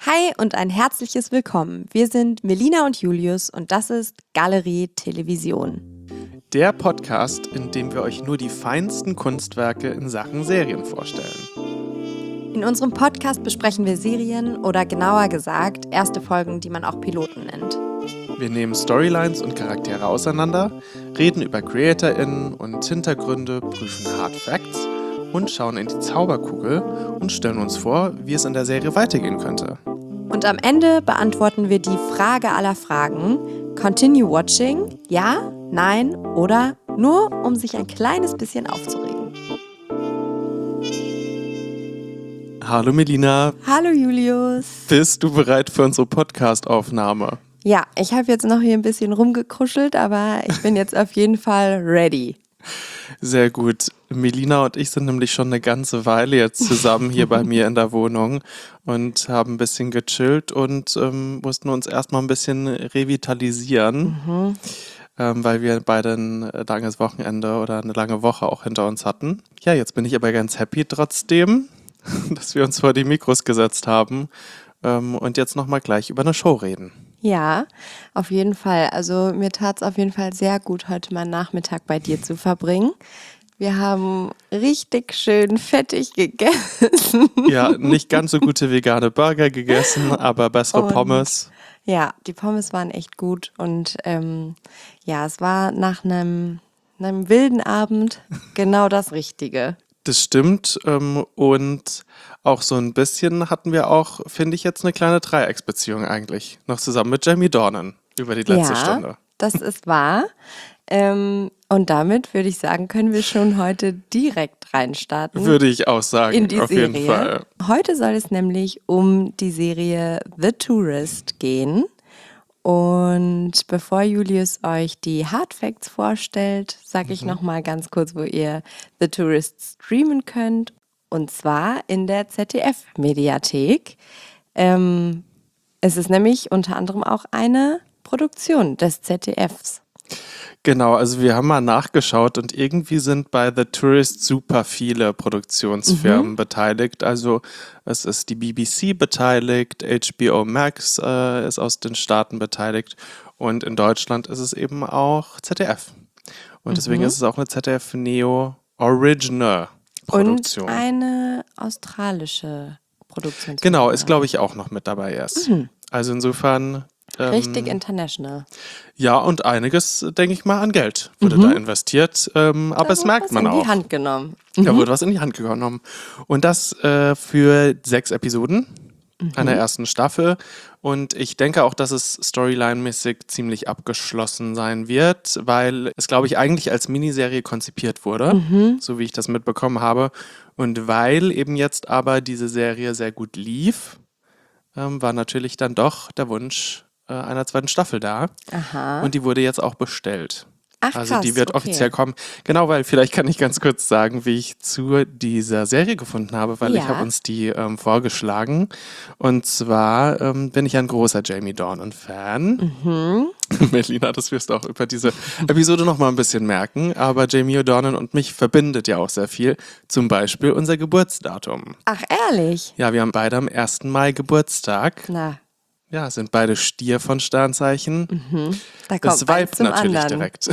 Hi und ein herzliches Willkommen. Wir sind Melina und Julius und das ist Galerie Television. Der Podcast, in dem wir euch nur die feinsten Kunstwerke in Sachen Serien vorstellen. In unserem Podcast besprechen wir Serien oder genauer gesagt erste Folgen, die man auch Piloten nennt. Wir nehmen Storylines und Charaktere auseinander, reden über CreatorInnen und Hintergründe, prüfen Hard Facts und schauen in die Zauberkugel und stellen uns vor, wie es in der Serie weitergehen könnte. Und am Ende beantworten wir die Frage aller Fragen: Continue watching? Ja, nein oder nur, um sich ein kleines bisschen aufzuregen. Hallo Melina. Hallo Julius. Bist du bereit für unsere Podcast-Aufnahme? Ja, ich habe jetzt noch hier ein bisschen rumgekuschelt, aber ich bin jetzt auf jeden Fall ready. Sehr gut. Melina und ich sind nämlich schon eine ganze Weile jetzt zusammen hier bei mir in der Wohnung und haben ein bisschen gechillt und mussten uns erstmal ein bisschen revitalisieren, weil wir beide ein langes Wochenende oder eine lange Woche auch hinter uns hatten. Ja, jetzt bin ich aber ganz happy trotzdem, dass wir uns vor die Mikros gesetzt haben und jetzt nochmal gleich über eine Show reden. Ja, auf jeden Fall. Also mir tat es auf jeden Fall sehr gut, heute mal Nachmittag bei dir zu verbringen. Wir haben richtig schön fettig gegessen. Ja, nicht ganz so gute vegane Burger gegessen, aber bessere Pommes. Ja, die Pommes waren echt gut und ja, es war nach einem wilden Abend genau das Richtige. Das stimmt und auch so ein bisschen hatten wir auch, finde ich, jetzt eine kleine Dreiecksbeziehung eigentlich. Noch zusammen mit Jamie Dornan über die letzte Stunde. Das ist wahr. Und damit würde ich sagen, können wir schon heute direkt reinstarten. Würde ich auch sagen, in die auf Serie. jeden Fall. Heute soll es nämlich um die Serie The Tourist gehen. Und bevor Julius euch die Hard Facts vorstellt, sage ich nochmal ganz kurz, wo ihr The Tourist streamen könnt. Und zwar in der ZDF-Mediathek. Es ist nämlich unter anderem auch eine Produktion des ZDFs. Genau, also wir haben mal nachgeschaut und irgendwie sind bei The Tourist super viele Produktionsfirmen beteiligt. Also es ist die BBC beteiligt, HBO Max ist aus den Staaten beteiligt und in Deutschland ist es eben auch ZDF. Und deswegen ist es auch eine ZDF Neo Original Produktion. Und eine australische Produktion. Genau, ist glaube ich auch noch mit dabei erst. Also insofern... Richtig international. Ja, und einiges, denke ich mal, an Geld wurde da investiert, aber es merkt man auch. Da wurde was in die Hand genommen. Da wurde was in die Hand genommen. Und das für 6 Episoden einer ersten Staffel. Und ich denke auch, dass es storyline-mäßig ziemlich abgeschlossen sein wird, weil es, glaube ich, eigentlich als Miniserie konzipiert wurde, so wie ich das mitbekommen habe. Und weil eben jetzt aber diese Serie sehr gut lief, war natürlich dann doch der Wunsch einer zweiten Staffel da. Aha. Und die wurde jetzt auch bestellt. Ach, also krass, die wird okay. offiziell kommen. Genau, weil vielleicht kann ich ganz kurz sagen, wie ich zu dieser Serie gefunden habe, weil ich habe uns die vorgeschlagen. Und zwar bin ich ein großer Jamie Dornan-Fan. Melina, das wirst du auch über diese Episode noch mal ein bisschen merken. Aber Jamie Dornan und mich verbindet ja auch sehr viel. Zum Beispiel unser Geburtsdatum. Ach, ehrlich? Ja, wir haben beide am 1. Mai Geburtstag. Na, Ja, sind beide Stier von Sternzeichen. da kommt Das eins Vibe zum natürlich anderen. direkt.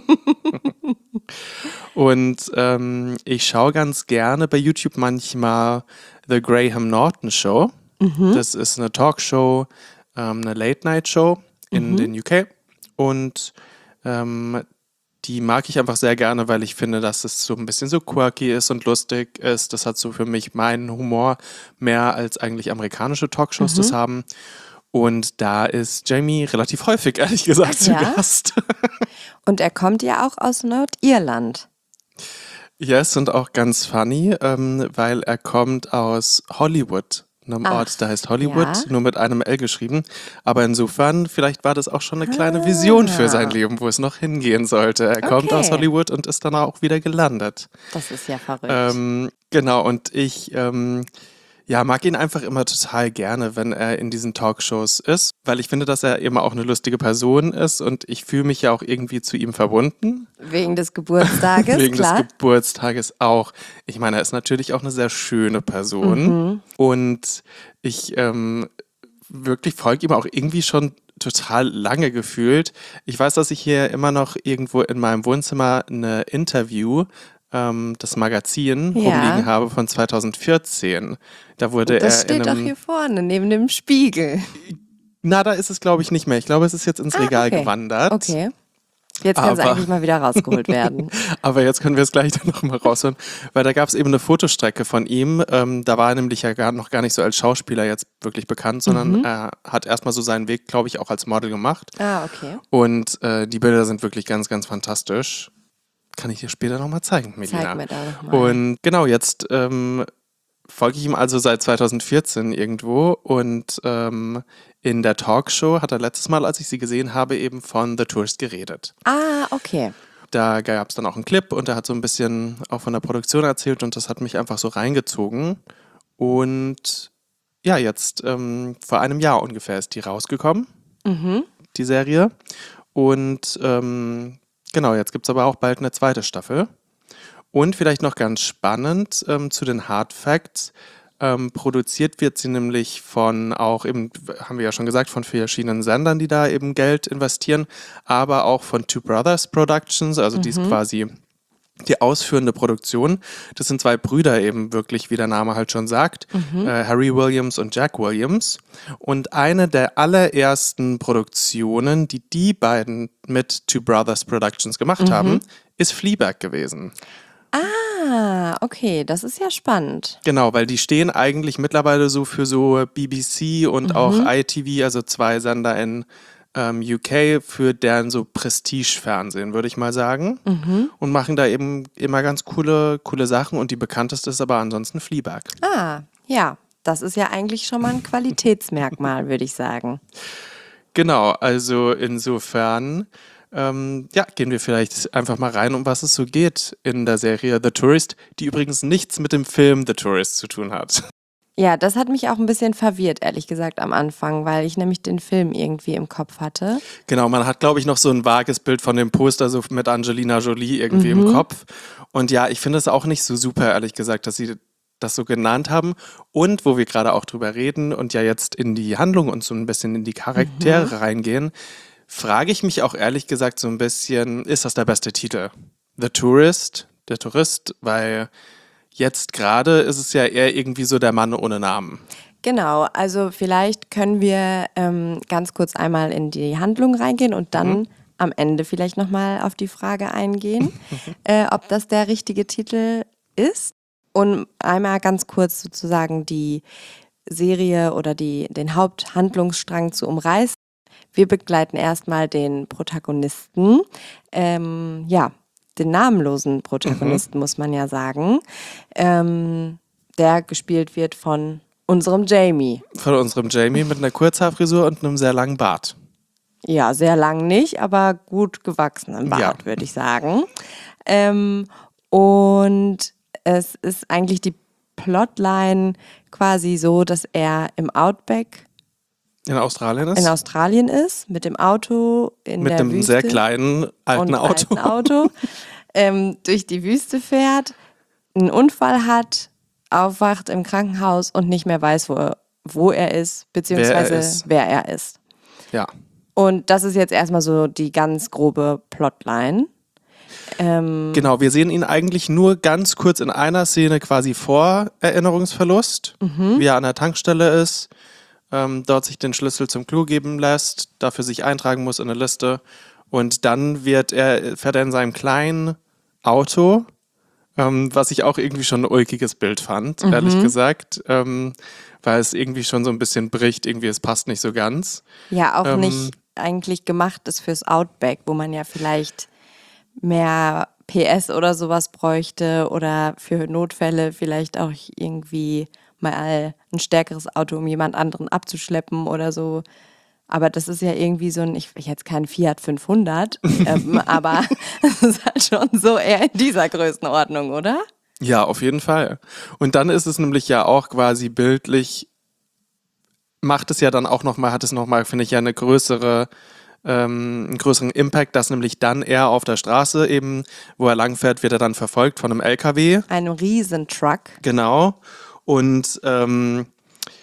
Und ich schaue ganz gerne bei YouTube manchmal The Graham Norton Show. Das ist eine Talkshow, eine Late-Night-Show in den UK. Und die mag ich einfach sehr gerne, weil ich finde, dass es so ein bisschen so quirky ist und lustig ist. Das hat so für mich meinen Humor mehr als eigentlich amerikanische Talkshows das haben. Und da ist Jamie relativ häufig, ehrlich gesagt, zu Gast. Und er kommt ja auch aus Nordirland. Yes, und auch ganz funny, weil er kommt aus Hollywood, einem Ort, der heißt Hollywood, nur mit einem L geschrieben. Aber insofern, vielleicht war das auch schon eine kleine Vision für sein Leben, wo es noch hingehen sollte. Er kommt aus Hollywood und ist dann auch wieder gelandet. Das ist ja verrückt. Genau, und ich mag ihn einfach immer total gerne, wenn er in diesen Talkshows ist, weil ich finde, dass er immer auch eine lustige Person ist und ich fühle mich ja auch irgendwie zu ihm verbunden. Wegen des Geburtstages, Wegen klar. des Geburtstages auch. Ich meine, er ist natürlich auch eine sehr schöne Person und ich wirklich folge ihm auch irgendwie schon total lange gefühlt. Ich weiß, dass ich hier immer noch irgendwo in meinem Wohnzimmer eine Interview, das Magazin, rumliegen habe von 2014. Da wurde Das er in steht doch einem... hier vorne, neben dem Spiegel. Na, da ist es, glaube ich, nicht mehr. Ich glaube, es ist jetzt ins Regal gewandert. Okay. Jetzt kann es Aber- eigentlich mal wieder rausgeholt werden. Aber jetzt können wir es gleich dann nochmal rausholen, weil da gab es eben eine Fotostrecke von ihm. Da war er nämlich ja noch gar nicht so als Schauspieler jetzt wirklich bekannt, sondern er hat erstmal so seinen Weg, glaube ich, auch als Model gemacht. Ah, okay. Und die Bilder sind wirklich ganz, ganz fantastisch. Kann ich dir später nochmal zeigen, Melina. Zeig mir da doch mal. Und genau, jetzt folge ich ihm also seit 2014 irgendwo und in der Talkshow hat er letztes Mal, als ich sie gesehen habe, eben von The Tourist geredet. Ah, okay. Da gab es dann auch einen Clip und er hat so ein bisschen auch von der Produktion erzählt und das hat mich einfach so reingezogen. Und ja, jetzt vor einem Jahr ungefähr ist die rausgekommen, die Serie. Und genau, jetzt gibt es aber auch bald eine zweite Staffel. Und vielleicht noch ganz spannend zu den Hard Facts. Produziert wird sie nämlich von auch eben, haben wir ja schon gesagt, von verschiedenen Sendern, die da eben Geld investieren, aber auch von Two Brothers Productions, also die ist quasi die ausführende Produktion. Das sind zwei Brüder eben wirklich, wie der Name halt schon sagt, Harry Williams und Jack Williams. Und eine der allerersten Produktionen, die die beiden mit Two Brothers Productions gemacht haben, ist Fleabag gewesen. Ah, okay, das ist ja spannend. Genau, weil die stehen eigentlich mittlerweile so für so BBC und auch ITV, also zwei Sender in UK, für deren so Prestige-Fernsehen, würde ich mal sagen. Und machen da eben immer ganz coole Sachen und die bekannteste ist aber ansonsten Fleabag. Ah, ja, das ist ja eigentlich schon mal ein Qualitätsmerkmal, würde ich sagen. Genau, also insofern gehen wir vielleicht einfach mal rein, um was es so geht in der Serie The Tourist, die übrigens nichts mit dem Film The Tourist zu tun hat. Ja, das hat mich auch ein bisschen verwirrt, ehrlich gesagt, am Anfang, weil ich nämlich den Film irgendwie im Kopf hatte. Genau, man hat, glaube ich, noch so ein vages Bild von dem Poster so mit Angelina Jolie irgendwie im Kopf. Und ja, ich finde es auch nicht so super, ehrlich gesagt, dass sie das so genannt haben. Und wo wir gerade auch drüber reden und ja jetzt in die Handlung und so ein bisschen in die Charaktere reingehen, frage ich mich auch ehrlich gesagt so ein bisschen, ist das der beste Titel? The Tourist, der Tourist, weil jetzt gerade ist es ja eher irgendwie so der Mann ohne Namen. Genau, also vielleicht können wir ganz kurz einmal in die Handlung reingehen und dann am Ende vielleicht nochmal auf die Frage eingehen, ob das der richtige Titel ist. Und einmal ganz kurz sozusagen die Serie oder den Haupthandlungsstrang zu umreißen. Wir begleiten erstmal den Protagonisten, den namenlosen Protagonisten, muss man ja sagen, der gespielt wird von unserem Jamie. Von unserem Jamie mit einer Kurzhaarfrisur und einem sehr langen Bart. Ja, sehr lang nicht, aber gut gewachsenen Bart, würde ich sagen. Und es ist eigentlich die Plotline quasi so, dass er im Outback In Australien in Australien ist, mit dem Auto in mit der einem Wüste sehr kleinen alten Auto. durch die Wüste fährt, einen Unfall hat, aufwacht im Krankenhaus und nicht mehr weiß, wo er ist, beziehungsweise wer er ist. Ja. Und das ist jetzt erstmal so die ganz grobe Plotline. Genau, wir sehen ihn eigentlich nur ganz kurz in einer Szene quasi vor Erinnerungsverlust, wie er an der Tankstelle ist, dort sich den Schlüssel zum Klo geben lässt, dafür sich eintragen muss in eine Liste und dann fährt er in seinem kleinen Auto, was ich auch irgendwie schon ein ulkiges Bild fand, ehrlich gesagt, weil es irgendwie schon so ein bisschen bricht, irgendwie es passt nicht so ganz. Ja, auch nicht eigentlich gemacht ist fürs Outback, wo man ja vielleicht mehr PS oder sowas bräuchte oder für Notfälle vielleicht auch irgendwie mal ein stärkeres Auto, um jemand anderen abzuschleppen oder so. Aber das ist ja irgendwie so ein, ich jetzt kein Fiat 500, aber es ist halt schon so eher in dieser Größenordnung, oder? Ja, auf jeden Fall. Und dann ist es nämlich ja auch quasi bildlich, macht es ja dann auch nochmal, hat es nochmal, finde ich, ja einen größeren Impact, dass nämlich dann er auf der Straße eben, wo er langfährt, wird er dann verfolgt von einem LKW. Ein Riesentruck. Genau. Und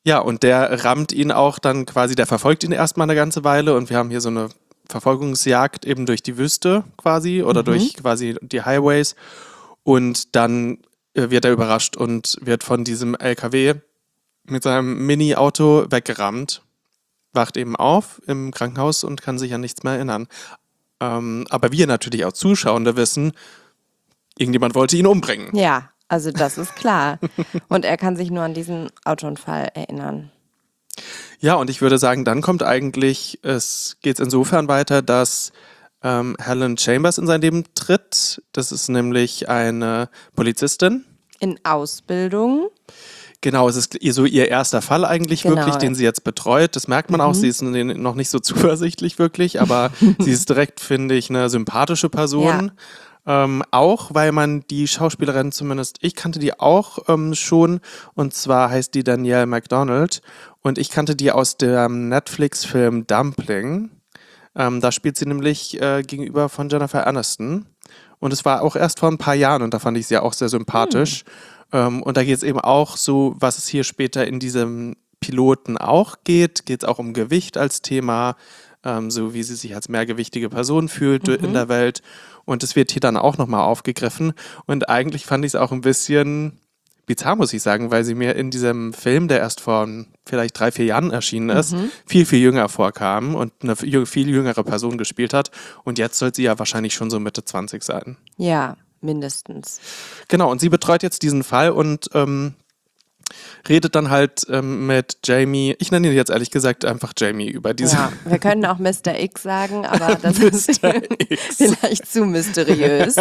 Ja, und der rammt ihn auch dann quasi, der verfolgt ihn erstmal eine ganze Weile und wir haben hier so eine Verfolgungsjagd eben durch die Wüste quasi oder durch quasi die Highways und dann wird er überrascht und wird von diesem LKW mit seinem Mini-Auto weggerammt, wacht eben auf im Krankenhaus und kann sich an nichts mehr erinnern. Aber wir natürlich als Zuschauende wissen, irgendjemand wollte ihn umbringen. Ja, also das ist klar. Und er kann sich nur an diesen Autounfall erinnern. Ja, und ich würde sagen, dann kommt eigentlich, es geht insofern weiter, dass Helen Chambers in sein Leben tritt. Das ist nämlich eine Polizistin. In Ausbildung. Genau, es ist so ihr erster Fall eigentlich wirklich, den sie jetzt betreut. Das merkt man auch, sie ist noch nicht so zuversichtlich wirklich, aber sie ist direkt, finde ich, eine sympathische Person. Auch, weil man die Schauspielerin zumindest, ich kannte die auch schon, und zwar heißt die Danielle MacDonald und ich kannte die aus dem Netflix-Film Dumpling. Da spielt sie nämlich gegenüber von Jennifer Aniston und es war auch erst vor ein paar Jahren und da fand ich sie auch sehr sympathisch. Und da geht es eben auch so, was es hier später in diesem Piloten auch geht es auch um Gewicht als Thema, so wie sie sich als mehrgewichtige Person fühlt in der Welt. Und es wird hier dann auch nochmal aufgegriffen. Und eigentlich fand ich es auch ein bisschen bizarr, muss ich sagen, weil sie mir in diesem Film, der erst vor vielleicht 3-4 Jahren erschienen ist, viel, viel jünger vorkam und eine viel jüngere Person gespielt hat. Und jetzt soll sie ja wahrscheinlich schon so Mitte 20 sein. Ja, mindestens. Genau, und sie betreut jetzt diesen Fall und redet dann halt mit Jamie, ich nenne ihn jetzt ehrlich gesagt einfach Jamie über diese... Ja, wir können auch Mr. X sagen, aber das ist vielleicht zu mysteriös.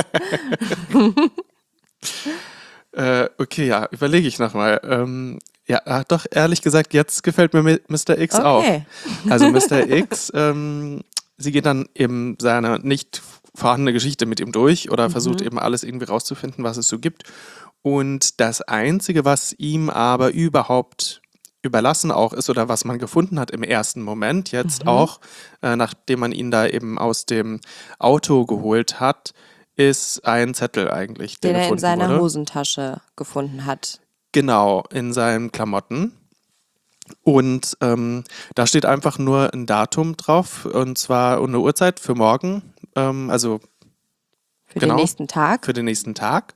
Okay, ja, überlege ich nochmal. Ja, doch, ehrlich gesagt, jetzt gefällt mir Mr. X auch. Also Mr. X, sie geht dann eben seine nicht vorhandene Geschichte mit ihm durch oder versucht eben alles irgendwie rauszufinden, was es so gibt. Und das Einzige, was ihm aber überhaupt überlassen auch ist oder was man gefunden hat im ersten Moment, jetzt auch, nachdem man ihn da eben aus dem Auto geholt hat, ist ein Zettel eigentlich, der den er in gefunden seiner wurde. Hosentasche gefunden hat. Genau, in seinen Klamotten. Und da steht einfach nur ein Datum drauf und zwar eine Uhrzeit für morgen, also Für den nächsten Tag. für den nächsten Tag.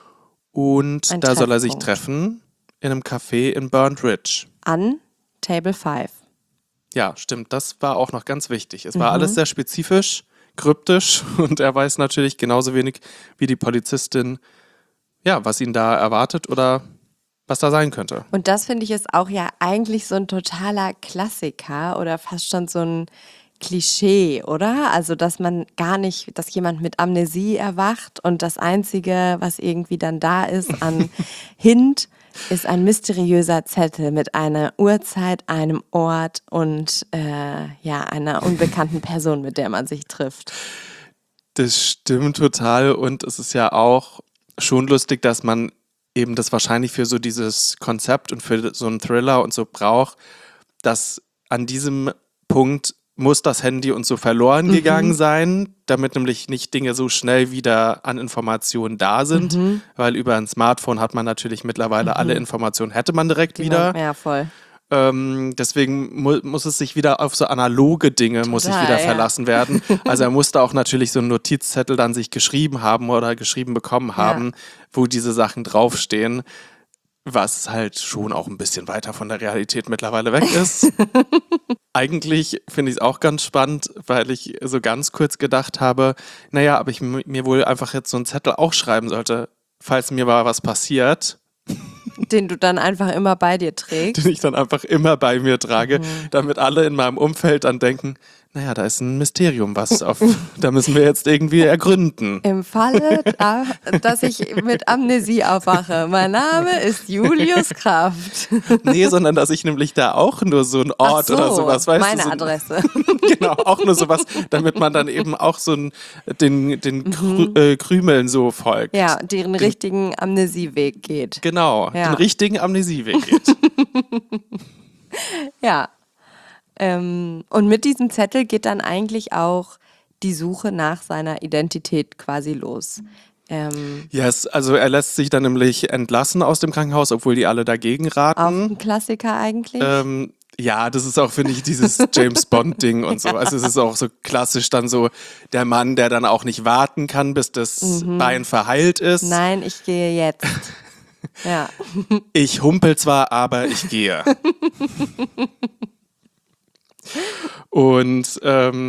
Und Ein da soll er sich Treffpunkt. treffen in einem Café in Burnt Ridge. An Table 5. Ja, stimmt, das war auch noch ganz wichtig. Es war alles sehr spezifisch, kryptisch und er weiß natürlich genauso wenig wie die Polizistin, ja, was ihn da erwartet oder was da sein könnte. Und das finde ich ist auch ja eigentlich so ein totaler Klassiker oder fast schon so ein Klischee, oder? Also, dass man gar nicht, dass jemand mit Amnesie erwacht und das Einzige, was irgendwie dann da ist an Hint, ist ein mysteriöser Zettel mit einer Uhrzeit, einem Ort und ja, einer unbekannten Person, mit der man sich trifft. Das stimmt total und es ist ja auch schon lustig, dass man eben das wahrscheinlich für so dieses Konzept und für so einen Thriller und so braucht, dass an diesem Punkt muss das Handy uns so verloren gegangen sein, damit nämlich nicht Dinge so schnell wieder an Informationen da sind, weil über ein Smartphone hat man natürlich mittlerweile alle Informationen, hätte man direkt wieder. Ja, voll. Deswegen muss es sich wieder auf so analoge Dinge muss sich wieder ja. verlassen werden. Also er musste auch natürlich so einen Notizzettel dann sich geschrieben haben oder geschrieben bekommen haben, wo diese Sachen draufstehen, was halt schon auch ein bisschen weiter von der Realität mittlerweile weg ist. Eigentlich finde ich es auch ganz spannend, weil ich so ganz kurz gedacht habe, naja, aber ich mir wohl einfach jetzt so einen Zettel auch schreiben sollte, falls mir mal was passiert. Den du dann einfach immer bei dir trägst. Den ich dann einfach immer bei mir trage, damit alle in meinem Umfeld dann denken, naja, da ist ein Mysterium, da müssen wir jetzt irgendwie ergründen. Im Falle, dass ich mit Amnesie aufwache. Mein Name ist Julius Kraft. Nee, sondern dass ich nämlich da auch nur so einen Ort Ach so, oder sowas, weißt meine du. Adresse. Genau, auch nur sowas, damit man dann eben auch so den Krümeln so folgt. Ja, den richtigen Amnesieweg geht. Genau, den richtigen Amnesieweg geht. Ja. Und mit diesem Zettel geht dann eigentlich auch die Suche nach seiner Identität quasi los. Yes, also er lässt sich dann nämlich entlassen aus dem Krankenhaus, obwohl die alle dagegen Auch raten. ein Klassiker eigentlich. Ja, das ist auch, finde ich, dieses James Bond-Ding und so. Also es ist auch so klassisch dann so der Mann, der dann auch nicht warten kann, bis das Bein verheilt ist. Nein, ich gehe jetzt. Ja. Ich humpel zwar, aber ich gehe. Und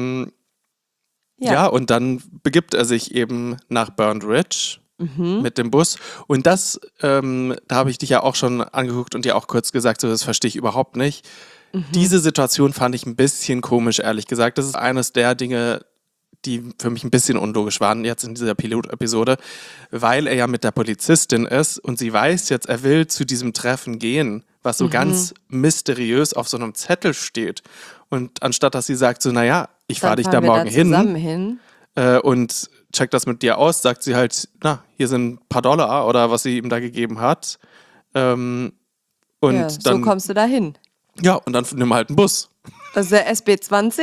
ja, und dann begibt er sich eben nach Burnt Ridge mit dem Bus. Und das, da habe ich dich ja auch schon angeguckt und dir auch kurz gesagt, so, das verstehe ich überhaupt nicht. Diese Situation fand ich ein bisschen komisch, ehrlich gesagt. Das ist eines der Dinge, die für mich ein bisschen unlogisch waren jetzt in dieser Pilot-Episode, weil er ja mit der Polizistin ist und sie weiß jetzt, er will zu diesem Treffen gehen, was so ganz mysteriös auf so einem Zettel steht. Und anstatt, dass sie sagt so, naja, ich fahre dich da morgen hin. Und check das mit dir aus, sagt sie halt, na, hier sind ein paar Dollar oder was sie ihm da gegeben hat. Und ja, so dann, kommst du da hin. ja, und dann nimm halt einen Bus. Das ist der SB20.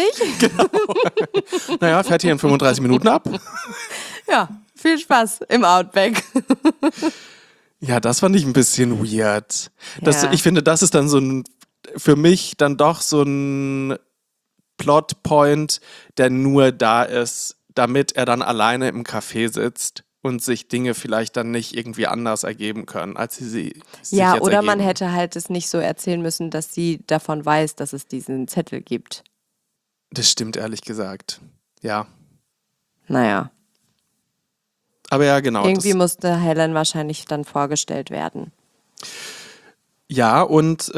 Naja, fährt hier in 35 Minuten ab. Ja, viel Spaß im Outback. Ja, das fand ich ein bisschen weird. Ja. Ich finde, das ist dann so ein, für mich dann doch so ein Plotpoint, der nur da ist, damit er dann alleine im Café sitzt und sich Dinge vielleicht dann nicht irgendwie anders ergeben können, als sie sich Ja, jetzt oder ergeben. man hätte halt es nicht so erzählen müssen, dass sie davon weiß, dass es diesen Zettel gibt. Das stimmt, ehrlich gesagt. Ja. Naja, Aber ja, genau. irgendwie musste Helen wahrscheinlich dann vorgestellt werden. Ja, und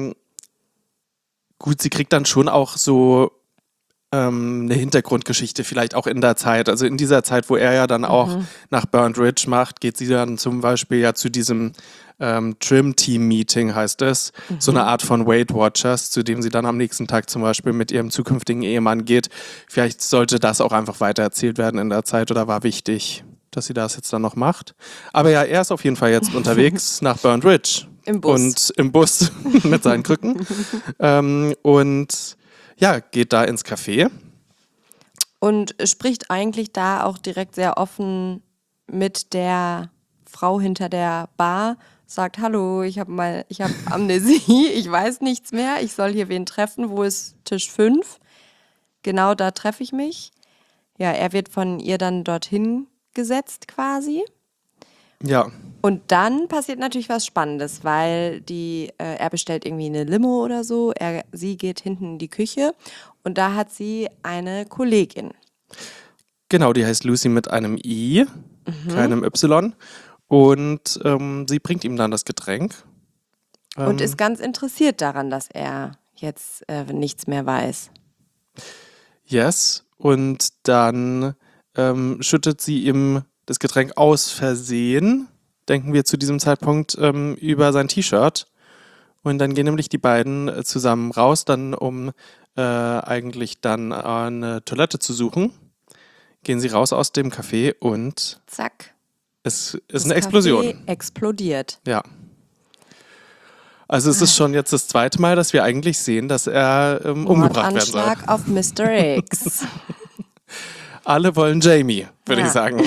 gut, sie kriegt dann schon auch so eine Hintergrundgeschichte vielleicht auch in der Zeit. Also in dieser Zeit, wo er ja dann auch nach Burnt Ridge macht, geht sie dann zum Beispiel ja zu diesem Trim-Team-Meeting, heißt es. So eine Art von Weight Watchers, zu dem sie dann am nächsten Tag zum Beispiel mit ihrem zukünftigen Ehemann geht. Vielleicht sollte das auch einfach weitererzählt werden in der Zeit oder war wichtig, dass sie das jetzt dann noch macht. Aber ja, er ist auf jeden Fall jetzt unterwegs nach Burnt Ridge. Im Bus. Und im Bus mit seinen Krücken. Und ja, geht da ins Café. Und spricht eigentlich da auch direkt sehr offen mit der Frau hinter der Bar, sagt, hallo, ich hab Amnesie, ich weiß nichts mehr, ich soll hier wen treffen, wo ist Tisch 5? Genau da treffe ich mich. Ja, er wird von ihr dann dorthin gesetzt quasi. Ja. Und dann passiert natürlich was Spannendes, weil er bestellt irgendwie eine Limo oder so, sie geht hinten in die Küche und da hat sie eine Kollegin. Genau, die heißt Lucy mit einem I, keinem Y. Und sie bringt ihm dann das Getränk. Und ist ganz interessiert daran, dass er jetzt nichts mehr weiß. Yes. Und dann schüttet sie ihm das Getränk aus Versehen, denken wir zu diesem Zeitpunkt, über sein T-Shirt. Und dann gehen nämlich die beiden zusammen raus, dann um eigentlich dann eine Toilette zu suchen. Gehen sie raus aus dem Café und Zack. es ist Das eine Explosion. Café explodiert. Ja. Also es ist schon jetzt das zweite Mal, dass wir eigentlich sehen, dass er umgebracht werden soll. Mordanschlag auf Mr. X. Alle wollen Jamie, würde ich sagen.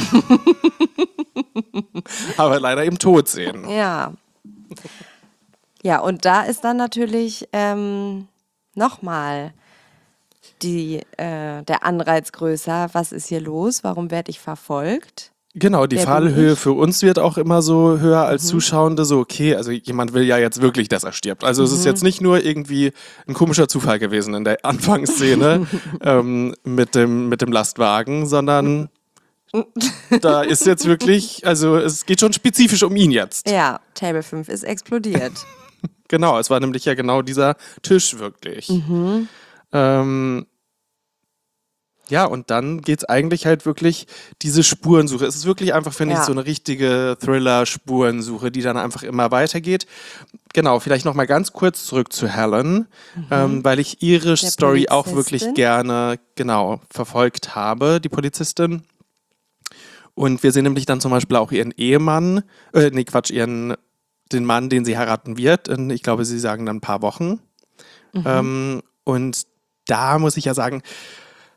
Aber leider im Tod sehen. Ja. Ja, und da ist dann natürlich nochmal der Anreiz größer. Was ist hier los? Warum werde ich verfolgt? Genau, die Wer bin Fallhöhe ich? für uns wird auch immer so höher als Zuschauende. So, okay, also jemand will ja jetzt wirklich, dass er stirbt. Also es ist jetzt nicht nur irgendwie ein komischer Zufall gewesen in der Anfangsszene mit dem Lastwagen, sondern da ist jetzt wirklich, also es geht schon spezifisch um ihn jetzt. Ja, Table 5 ist explodiert. Genau, es war nämlich ja genau dieser Tisch wirklich. Ja, und dann geht's eigentlich halt wirklich diese Spurensuche. Es ist wirklich einfach, finde ich, Ja. so eine richtige Thriller-Spurensuche, die dann einfach immer weitergeht. Genau, vielleicht nochmal ganz kurz zurück zu Helen, weil ich ihre Story auch wirklich Polizistin. gerne, genau, verfolgt habe, die Polizistin. Und wir sehen nämlich dann zum Beispiel auch ihren Ehemann, den Mann, den sie heiraten wird. Ich glaube, sie sagen dann ein paar Wochen. Und da muss ich ja sagen,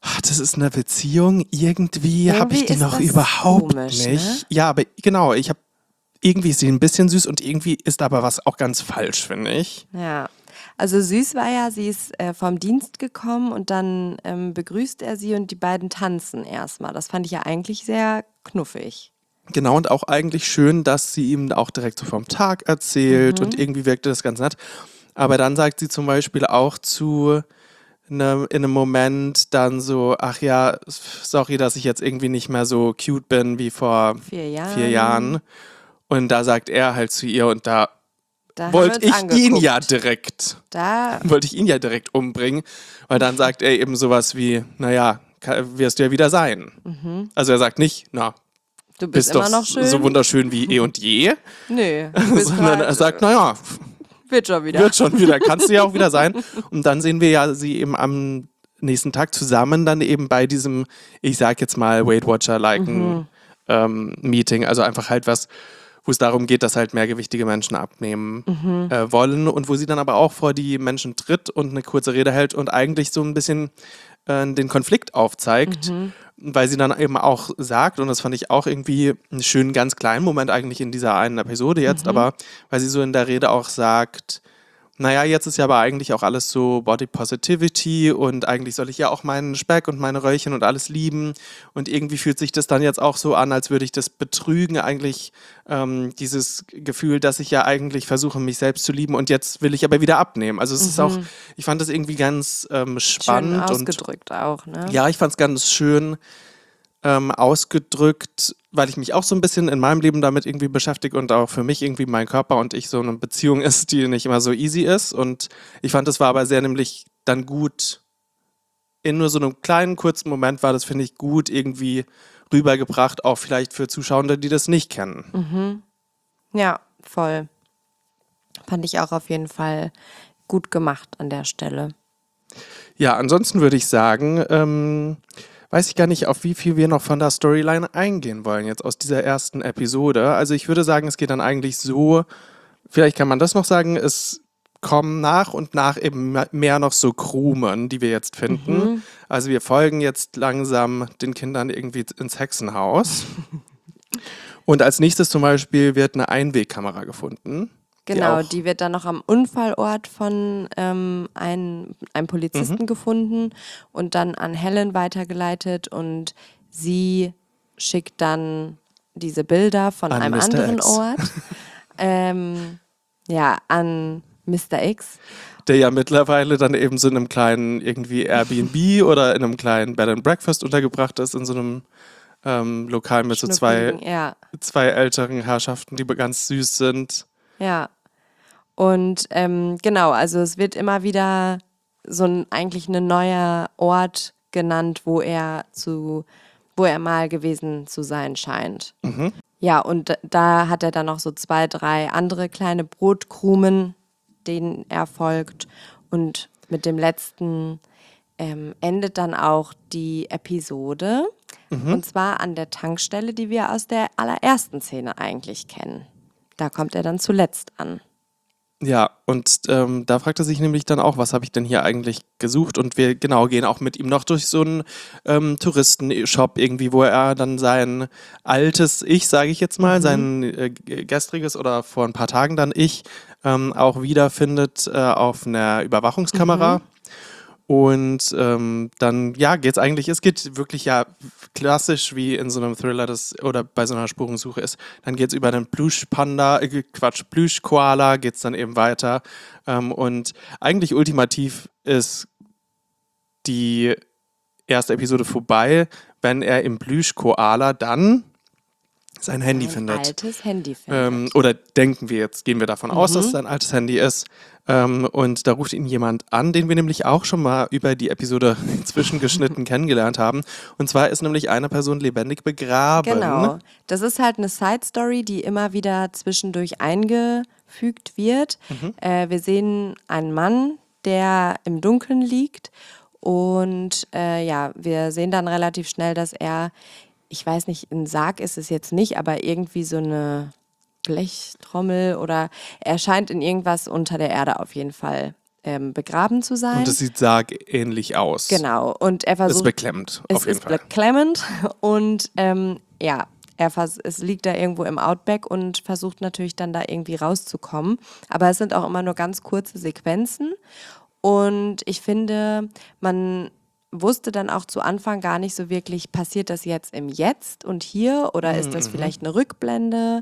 Das ist eine Beziehung, irgendwie habe Irgendwie ich die ist noch das überhaupt komisch, nicht. ne? Ja, aber genau, irgendwie ist sie ein bisschen süß und irgendwie ist aber was auch ganz falsch, finde ich. Ja. Also süß war ja, sie ist vom Dienst gekommen und dann begrüßt er sie und die beiden tanzen erstmal. Das fand ich ja eigentlich sehr knuffig. Genau, und auch eigentlich schön, dass sie ihm auch direkt so vom Tag erzählt und irgendwie wirkte das ganz nett. Aber dann sagt sie zum Beispiel auch in einem Moment dann so, ach ja, sorry, dass ich jetzt irgendwie nicht mehr so cute bin wie vor 4 Jahren. Und da sagt er halt zu ihr und da Da haben wir wollte uns ich ihn ja angeguckt. direkt, Da, wollte ich ihn ja direkt umbringen, weil dann sagt er eben sowas wie, naja, wirst du ja wieder sein. Also er sagt nicht, na, du bist bist doch immer noch so schön. wunderschön wie eh und je, Nö, du bist sondern er halt, sagt, naja, wird schon wieder. wird schon wieder, kannst du ja auch wieder sein. Und dann sehen wir ja sie eben am nächsten Tag zusammen dann eben bei diesem, ich sag jetzt mal, Weight Watcher-liken Meeting. Also einfach halt was, wo es darum geht, dass halt mehrgewichtige Menschen abnehmen wollen und wo sie dann aber auch vor die Menschen tritt und eine kurze Rede hält und eigentlich so ein bisschen den Konflikt aufzeigt, weil sie dann eben auch sagt, und das fand ich auch irgendwie einen schönen, ganz kleinen Moment eigentlich in dieser einen Episode jetzt, aber weil sie so in der Rede auch sagt, naja, jetzt ist ja aber eigentlich auch alles so Body Positivity und eigentlich soll ich ja auch meinen Speck und meine Röllchen und alles lieben. Und irgendwie fühlt sich das dann jetzt auch so an, als würde ich das betrügen, eigentlich dieses Gefühl, dass ich ja eigentlich versuche, mich selbst zu lieben und jetzt will ich aber wieder abnehmen. Also es ist auch, ich fand das irgendwie ganz Schön spannend und ausgedrückt auch, ne? ja, ich fand es ganz schön ausgedrückt, weil ich mich auch so ein bisschen in meinem Leben damit irgendwie beschäftige und auch für mich irgendwie mein Körper und ich so eine Beziehung ist, die nicht immer so easy ist. Und ich fand, das war aber sehr nämlich dann gut, in nur so einem kleinen, kurzen Moment war das, finde ich, gut irgendwie rübergebracht, auch vielleicht für Zuschauende, die das nicht kennen. Ja, voll. Fand ich auch auf jeden Fall gut gemacht an der Stelle. Ja, ansonsten würde ich sagen, weiß ich gar nicht, auf wie viel wir noch von der Storyline eingehen wollen, jetzt aus dieser ersten Episode. Also ich würde sagen, es geht dann eigentlich so, vielleicht kann man das noch sagen, es kommen nach und nach eben mehr noch so Krumen, die wir jetzt finden. Also wir folgen jetzt langsam den Kindern irgendwie ins Hexenhaus. Und als nächstes zum Beispiel wird eine Einwegkamera gefunden. Genau, auch- die wird dann noch am Unfallort von einem Polizisten gefunden und dann an Helen weitergeleitet und sie schickt dann diese Bilder von An einem Mr. anderen X. Ort ja, an Mr. X. Der ja mittlerweile dann eben so in einem kleinen irgendwie Airbnb oder in einem kleinen Bed and Breakfast untergebracht ist, in so einem Lokal mit so Schnuckeligen, ja. zwei älteren Herrschaften, die ganz süß sind. Ja. Und genau, also es wird immer wieder eigentlich ein neuer Ort genannt, wo er mal gewesen zu sein scheint. Ja, und da hat er dann noch so 2, 3 andere kleine Brotkrumen, denen er folgt. Und mit dem letzten endet dann auch die Episode. Und zwar an der Tankstelle, die wir aus der allerersten Szene eigentlich kennen. Da kommt er dann zuletzt an. Ja, und da fragt er sich nämlich dann auch, was habe ich denn hier eigentlich gesucht? Und wir gehen auch mit ihm noch durch so einen Touristenshop irgendwie, wo er dann sein altes Ich, sage ich jetzt mal, sein gestriges oder vor ein paar Tagen dann Ich auch wiederfindet auf einer Überwachungskamera. Und dann, ja, es geht wirklich ja klassisch wie in so einem Thriller oder bei so einer Spurensuche ist. Dann geht es über den Plüschkoala, geht es dann eben weiter. Und eigentlich ultimativ ist die erste Episode vorbei, wenn er im Plüschkoala dann sein Handy findet. Altes Handy findet. Oder gehen wir davon aus, dass es ein altes Handy ist. Und da ruft ihn jemand an, den wir nämlich auch schon mal über die Episode zwischengeschnitten kennengelernt haben. Und zwar ist nämlich eine Person lebendig begraben. Genau. Das ist halt eine Side-Story, die immer wieder zwischendurch eingefügt wird. Wir sehen einen Mann, der im Dunkeln liegt. Und ja, wir sehen dann relativ schnell, dass er, ich weiß nicht, ein Sarg ist es jetzt nicht, aber irgendwie so eine Blechtrommel oder er scheint in irgendwas unter der Erde auf jeden Fall begraben zu sein. Und es sieht sargähnlich aus. Genau. Und er versucht. Ist beklemmend, auf jeden Fall. Es ist beklemmend und es liegt da irgendwo im Outback und versucht natürlich dann da irgendwie rauszukommen. Aber es sind auch immer nur ganz kurze Sequenzen. Und ich finde, man wusste dann auch zu Anfang gar nicht so wirklich, passiert das jetzt im Jetzt und hier oder ist das vielleicht eine Rückblende?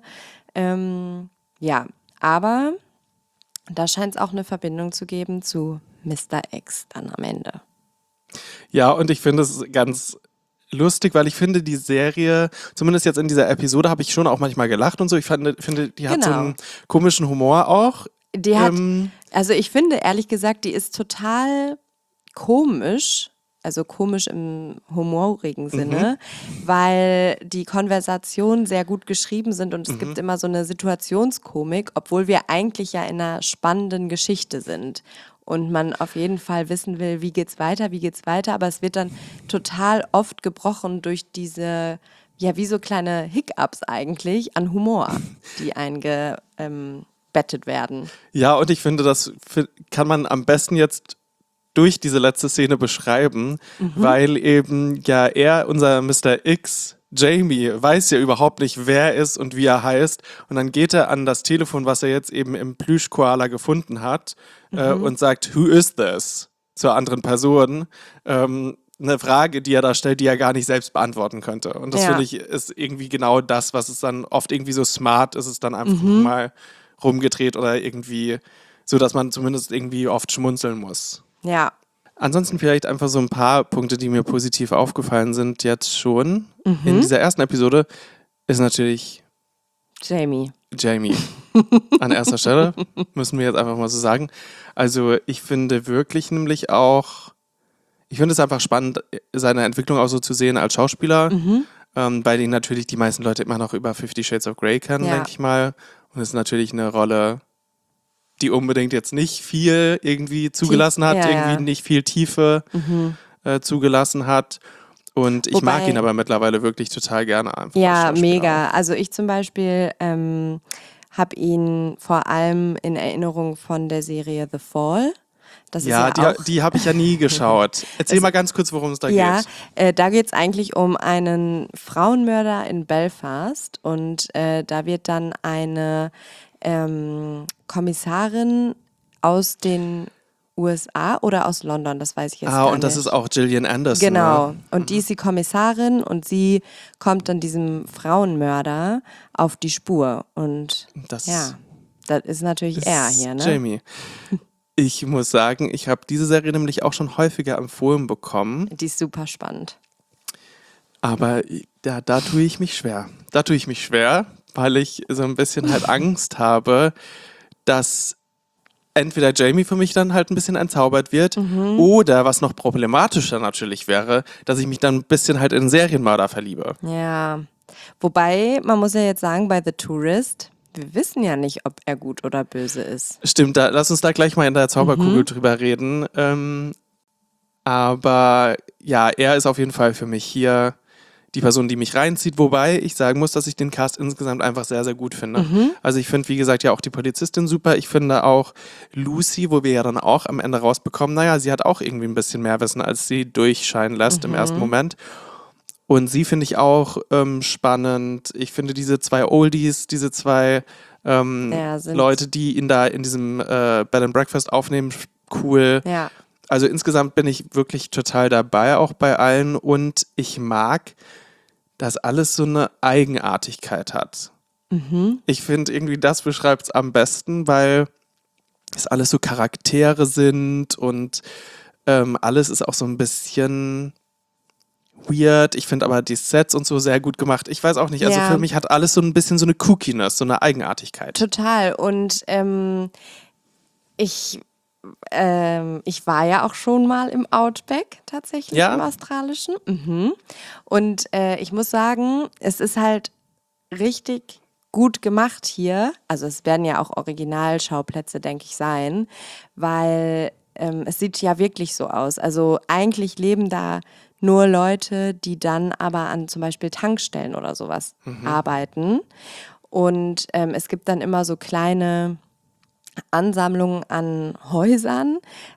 Aber da scheint es auch eine Verbindung zu geben zu Mr. X dann am Ende. Ja, und ich finde es ganz lustig, weil ich finde, die Serie, zumindest jetzt in dieser Episode, habe ich schon auch manchmal gelacht und so. Ich finde, die hat so einen komischen Humor auch. Die hat, also ich finde ehrlich gesagt, die ist total komisch, also komisch im humorigen Sinne, weil die Konversationen sehr gut geschrieben sind und es gibt immer so eine Situationskomik, obwohl wir eigentlich ja in einer spannenden Geschichte sind. Und man auf jeden Fall wissen will, wie geht's weiter, aber es wird dann total oft gebrochen durch diese, wie so kleine Hiccups eigentlich an Humor, die eingebettet werden. Ja, und ich finde, das kann man am besten jetzt durch diese letzte Szene beschreiben, weil eben unser Mr. X, Jamie, weiß ja überhaupt nicht, wer er ist und wie er heißt. Und dann geht er an das Telefon, was er jetzt eben im Plüschkoala gefunden hat, und sagt, who is this? Zur anderen Person. Eine Frage, die er da stellt, die er gar nicht selbst beantworten könnte. Und das finde ich ist irgendwie genau das, was es dann oft irgendwie so smart ist, es dann einfach mal rumgedreht oder irgendwie so, dass man zumindest irgendwie oft schmunzeln muss. Ja. Ansonsten vielleicht einfach so ein paar Punkte, die mir positiv aufgefallen sind jetzt schon. In dieser ersten Episode ist natürlich Jamie. An erster Stelle, müssen wir jetzt einfach mal so sagen. Also ich finde wirklich nämlich auch, ich finde es einfach spannend, seine Entwicklung auch so zu sehen als Schauspieler, weil ihn natürlich die meisten Leute immer noch über 50 Shades of Grey kennen, denke ich mal. Und es ist natürlich eine Rolle, die unbedingt jetzt nicht viel irgendwie zugelassen hat, nicht viel Tiefe zugelassen hat. Und ich mag ihn aber mittlerweile wirklich total gerne einfach. Ja, mega. Also ich zum Beispiel habe ihn vor allem in Erinnerung von der Serie The Fall. Das die habe ich ja nie geschaut. Erzähl mal ganz kurz, worum es da geht. Ja, da geht es eigentlich um einen Frauenmörder in Belfast und da wird dann eine Kommissarin aus den USA oder aus London, das weiß ich jetzt gar nicht. Und das ist auch Gillian Anderson. Genau, ne? und die ist die Kommissarin und sie kommt dann diesem Frauenmörder auf die Spur. Und das ist natürlich er hier, ne? Jamie. Ich muss sagen, ich habe diese Serie nämlich auch schon häufiger empfohlen bekommen. Die ist super spannend. Aber da tue ich mich schwer. Weil ich so ein bisschen halt Angst habe, dass entweder Jamie für mich dann halt ein bisschen entzaubert wird oder, was noch problematischer natürlich wäre, dass ich mich dann ein bisschen halt in einen Serienmörder verliebe. Ja, wobei, man muss ja jetzt sagen, bei The Tourist, wir wissen ja nicht, ob er gut oder böse ist. Stimmt, lass uns da gleich mal in der Zauberkugel drüber reden. Aber ja, er ist auf jeden Fall für mich hier die Person, die mich reinzieht, wobei ich sagen muss, dass ich den Cast insgesamt einfach sehr, sehr gut finde. Also ich finde, wie gesagt, ja auch die Polizistin super. Ich finde auch Lucy, wo wir ja dann auch am Ende rausbekommen, naja, sie hat auch irgendwie ein bisschen mehr Wissen, als sie durchscheinen lässt im ersten Moment. Und sie finde ich auch spannend. Ich finde diese zwei Oldies, diese zwei Leute, die ihn da in diesem Bed and Breakfast aufnehmen, cool. Ja. Also insgesamt bin ich wirklich total dabei, auch bei allen. Und ich mag, dass alles so eine Eigenartigkeit hat. Ich finde irgendwie, das beschreibt es am besten, weil es alles so Charaktere sind und alles ist auch so ein bisschen weird. Ich finde aber die Sets und so sehr gut gemacht. Ich weiß auch nicht, also für mich hat alles so ein bisschen so eine Kookiness, so eine Eigenartigkeit. Total. Und ich war ja auch schon mal im Outback tatsächlich, im Australischen. Und ich muss sagen, es ist halt richtig gut gemacht hier. Also es werden ja auch Originalschauplätze, denke ich, sein, weil es sieht ja wirklich so aus. Also eigentlich leben da nur Leute, die dann aber an zum Beispiel Tankstellen oder sowas arbeiten. Und es gibt dann immer so kleine Ansammlung an Häusern,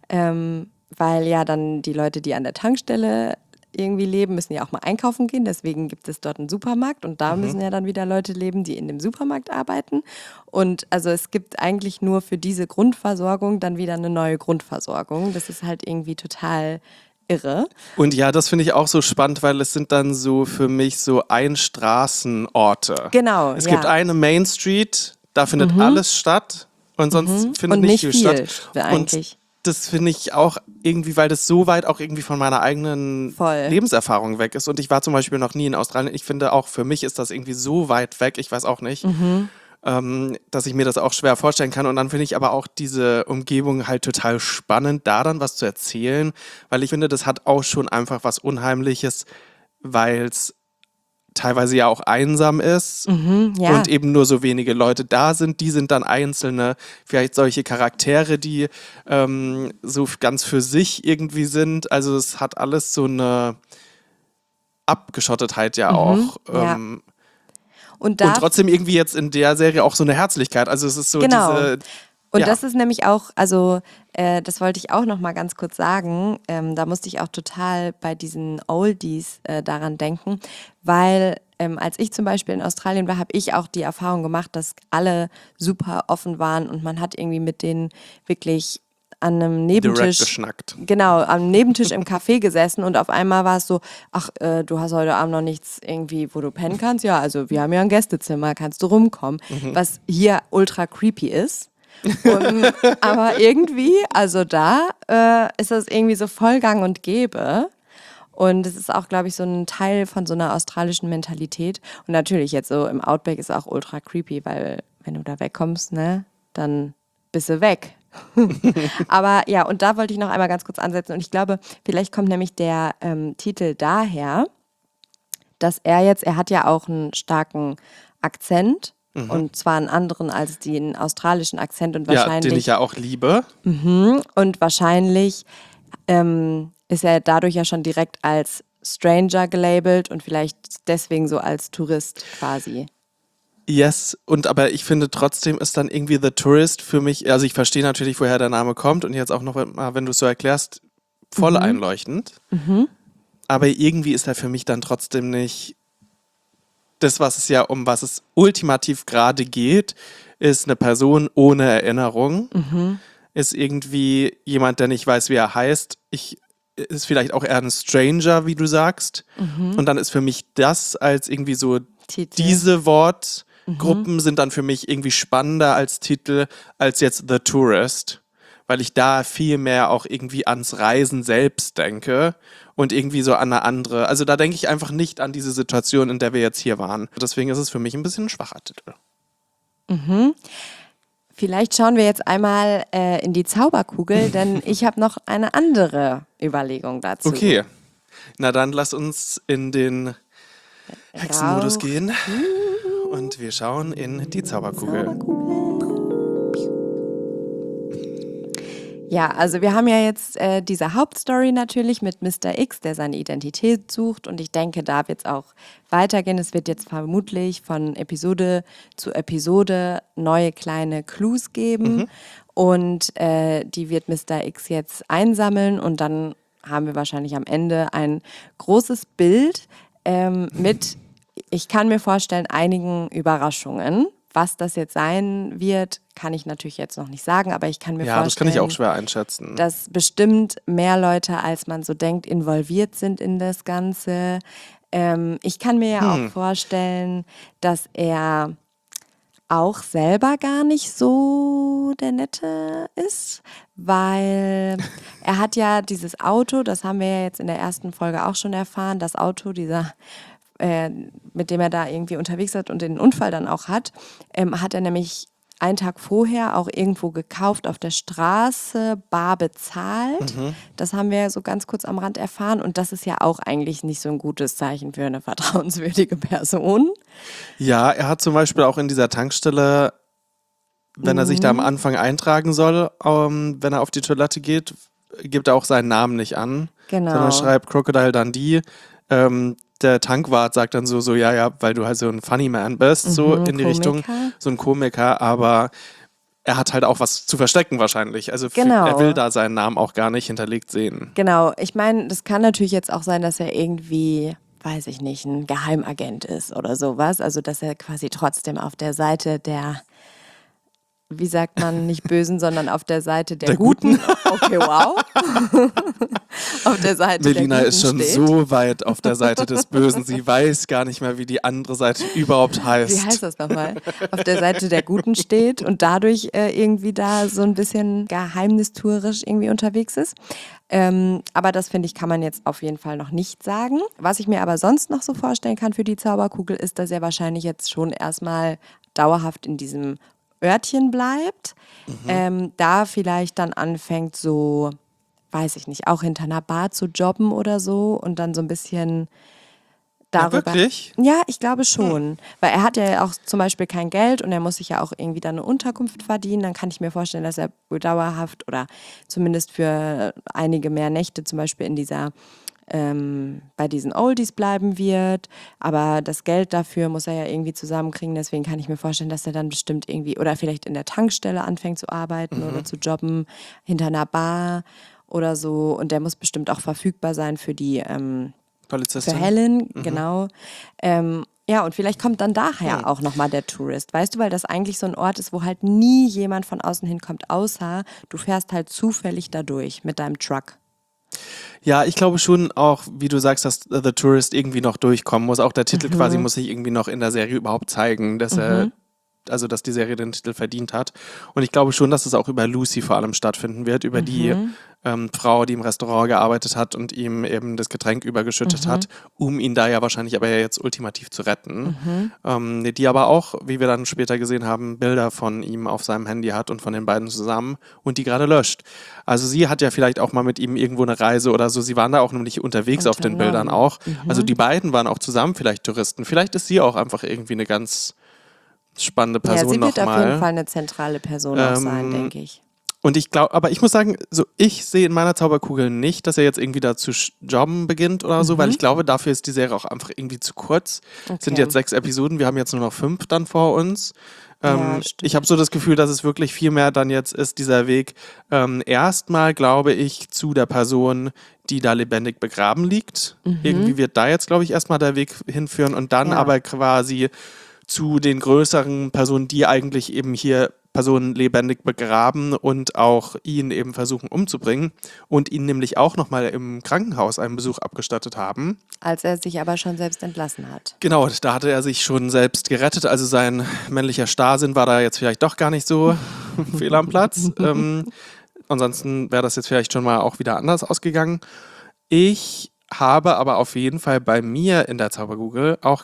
weil ja dann die Leute, die an der Tankstelle irgendwie leben, müssen ja auch mal einkaufen gehen. Deswegen gibt es dort einen Supermarkt und da müssen ja dann wieder Leute leben, die in dem Supermarkt arbeiten. Und also es gibt eigentlich nur für diese Grundversorgung dann wieder eine neue Grundversorgung. Das ist halt irgendwie total irre. Und ja, das finde ich auch so spannend, weil es sind dann so für mich so Einstraßenorte. Genau, Es ja. gibt eine Main Street, da findet alles statt und sonst findet Und nicht viel statt. eigentlich. Und das finde ich auch irgendwie, weil das so weit auch irgendwie von meiner eigenen Voll. Lebenserfahrung weg ist. Und ich war zum Beispiel noch nie in Australien. Ich finde auch, für mich ist das irgendwie so weit weg, ich weiß auch nicht, dass ich mir das auch schwer vorstellen kann. Und dann finde ich aber auch diese Umgebung halt total spannend, da dann was zu erzählen, weil ich finde, das hat auch schon einfach was Unheimliches, weil es teilweise ja auch einsam ist Ja. und eben nur so wenige Leute da sind. Die sind dann einzelne, vielleicht solche Charaktere, die so ganz für sich irgendwie sind. Also es hat alles so eine Abgeschottetheit ja auch. ja. Und trotzdem irgendwie jetzt in der Serie auch so eine Herzlichkeit. Also es ist so Genau. diese... Und ja. das ist nämlich auch, also das wollte ich auch noch mal ganz kurz sagen, da musste ich auch total bei diesen Oldies daran denken, weil als ich zum Beispiel in Australien war, habe ich auch die Erfahrung gemacht, dass alle super offen waren und man hat irgendwie mit denen wirklich an einem Direkt Nebentisch, geschnackt. genau, am Nebentisch im Café gesessen und auf einmal war es so, ach, du hast heute Abend noch nichts irgendwie, wo du pennen kannst? Ja, also wir haben ja ein Gästezimmer, kannst du rumkommen, was hier ultra creepy ist. Aber irgendwie, also da ist das irgendwie so voll gang und gäbe. Und es ist auch, glaube ich, so ein Teil von so einer australischen Mentalität. Und natürlich jetzt so im Outback ist auch ultra creepy, weil wenn du da wegkommst, ne, dann bist du weg. Aber ja, und da wollte ich noch einmal ganz kurz ansetzen. Und ich glaube, vielleicht kommt nämlich der Titel daher, dass er hat ja auch einen starken Akzent. Und zwar einen anderen als den australischen Akzent und wahrscheinlich. Ja, den ich ja auch liebe. Und wahrscheinlich ist er dadurch ja schon direkt als Stranger gelabelt und vielleicht deswegen so als Tourist quasi. Yes, aber ich finde trotzdem ist dann irgendwie The Tourist für mich, also ich verstehe natürlich, woher der Name kommt und jetzt auch noch mal, wenn du es so erklärst, voll einleuchtend. Aber irgendwie ist er für mich dann trotzdem nicht das, um was es ultimativ gerade geht, ist eine Person ohne Erinnerung. Ist irgendwie jemand, der nicht weiß, wie er heißt. Ist vielleicht auch eher ein Stranger, wie du sagst. Und dann ist für mich das als irgendwie so Titel. Diese Wortgruppen sind dann für mich irgendwie spannender als Titel als jetzt The Tourist, weil ich da viel mehr auch irgendwie ans Reisen selbst denke und irgendwie so an eine andere, also da denke ich einfach nicht an diese Situation, in der wir jetzt hier waren. Deswegen ist es für mich ein bisschen ein schwacher Titel. Vielleicht schauen wir jetzt einmal in die Zauberkugel, denn ich habe noch eine andere Überlegung dazu. Okay, na dann lass uns in den Hexenmodus gehen und wir schauen in die Zauberkugel. Ja, also wir haben ja jetzt diese Hauptstory natürlich mit Mr. X, der seine Identität sucht und ich denke, da wird es auch weitergehen. Es wird jetzt vermutlich von Episode zu Episode neue kleine Clues geben und die wird Mr. X jetzt einsammeln und dann haben wir wahrscheinlich am Ende ein großes Bild mit, ich kann mir vorstellen, einigen Überraschungen. Was das jetzt sein wird, kann ich natürlich jetzt noch nicht sagen, aber ich kann mir vorstellen, das kann ich auch schwer einschätzen. dass bestimmt mehr Leute, als man so denkt, involviert sind in das Ganze. Ich kann mir ja auch vorstellen, dass er auch selber gar nicht so der Nette ist, weil er hat ja dieses Auto, das haben wir ja jetzt in der ersten Folge auch schon erfahren, das Auto, mit dem er da irgendwie unterwegs ist und den Unfall dann auch hat er nämlich einen Tag vorher auch irgendwo gekauft, auf der Straße, bar bezahlt. Das haben wir so ganz kurz am Rand erfahren und das ist ja auch eigentlich nicht so ein gutes Zeichen für eine vertrauenswürdige Person. Ja, er hat zum Beispiel auch in dieser Tankstelle, wenn er sich da am Anfang eintragen soll, wenn er auf die Toilette geht, gibt er auch seinen Namen nicht an, sondern schreibt Crocodile Dundee. Der Tankwart sagt dann so, ja, weil du halt so ein Funny Man bist, so in die Komiker. Richtung, so ein Komiker, aber er hat halt auch was zu verstecken wahrscheinlich. Also Genau. er will da seinen Namen auch gar nicht hinterlegt sehen. Genau, ich meine, das kann natürlich jetzt auch sein, dass er irgendwie, weiß ich nicht, ein Geheimagent ist oder sowas. Also, dass er quasi trotzdem auf der Seite der, wie sagt man, nicht Bösen, sondern auf der Seite der Guten. Okay, wow. Auf der Seite Melina der Guten ist schon steht. so weit auf der Seite des Bösen. Sie weiß gar nicht mehr, wie die andere Seite überhaupt heißt. Wie heißt das nochmal? Auf der Seite der Guten steht und dadurch irgendwie da so ein bisschen geheimnistuerisch irgendwie unterwegs ist. Aber das, finde ich, kann man jetzt auf jeden Fall noch nicht sagen. Was ich mir aber sonst noch so vorstellen kann für die Zauberkugel, ist, dass er wahrscheinlich jetzt schon erstmal dauerhaft in diesem Örtchen bleibt. Da vielleicht dann anfängt so, weiß ich nicht, auch hinter einer Bar zu jobben oder so und dann so ein bisschen darüber. Ja, wirklich? Ja, ich glaube schon. Weil er hat ja auch zum Beispiel kein Geld und er muss sich ja auch irgendwie dann eine Unterkunft verdienen. Dann kann ich mir vorstellen, dass er wohl dauerhaft oder zumindest für einige mehr Nächte zum Beispiel in dieser bei diesen Oldies bleiben wird. Aber das Geld dafür muss er ja irgendwie zusammenkriegen. Deswegen kann ich mir vorstellen, dass er dann bestimmt irgendwie oder vielleicht in der Tankstelle anfängt zu arbeiten oder zu jobben, hinter einer Bar oder so. Und der muss bestimmt auch verfügbar sein für die Polizistin. für Helen, genau. Ja, und vielleicht kommt dann daher auch nochmal der Tourist, weißt du, weil das eigentlich so ein Ort ist, wo halt nie jemand von außen hinkommt, außer du fährst halt zufällig da durch mit deinem Truck. Ja, ich glaube schon auch, wie du sagst, dass The Tourist irgendwie noch durchkommen muss. Auch der Titel quasi muss sich irgendwie noch in der Serie überhaupt zeigen, dass dass die Serie den Titel verdient hat. Und ich glaube schon, dass es auch über Lucy vor allem stattfinden wird, über die Frau, die im Restaurant gearbeitet hat und ihm eben das Getränk übergeschüttet hat, um ihn da ja wahrscheinlich aber ja jetzt ultimativ zu retten. Die aber auch, wie wir dann später gesehen haben, Bilder von ihm auf seinem Handy hat und von den beiden zusammen und die gerade löscht. Also sie hat ja vielleicht auch mal mit ihm irgendwo eine Reise oder so. Sie waren da auch nämlich unterwegs auf den Bildern auch. Also die beiden waren auch zusammen vielleicht Touristen. Vielleicht ist sie auch einfach irgendwie eine ganz spannende Person ja, sie wird nochmal. auf jeden Fall eine zentrale Person auch sein, denke ich. Und ich glaube, aber ich muss sagen, so ich sehe in meiner Zauberkugel nicht, dass er jetzt irgendwie da zu jobben beginnt oder so, weil ich glaube, dafür ist die Serie auch einfach irgendwie zu kurz. Es sind jetzt 6 Episoden, wir haben jetzt nur noch 5 dann vor uns. Ja, ich habe so das Gefühl, dass es wirklich viel mehr dann jetzt ist, dieser Weg erstmal, glaube ich, zu der Person, die da lebendig begraben liegt. Irgendwie wird da jetzt, glaube ich, erstmal der Weg hinführen und dann aber quasi zu den größeren Personen, die eigentlich eben hier Personen lebendig begraben und auch ihn eben versuchen umzubringen und ihn nämlich auch nochmal im Krankenhaus einen Besuch abgestattet haben. Als er sich aber schon selbst entlassen hat. Genau, da hatte er sich schon selbst gerettet, also sein männlicher Starrsinn war da jetzt vielleicht doch gar nicht so fehl am Platz. Ansonsten wäre das jetzt vielleicht schon mal auch wieder anders ausgegangen. Ich habe aber auf jeden Fall bei mir in der Zauberkugel auch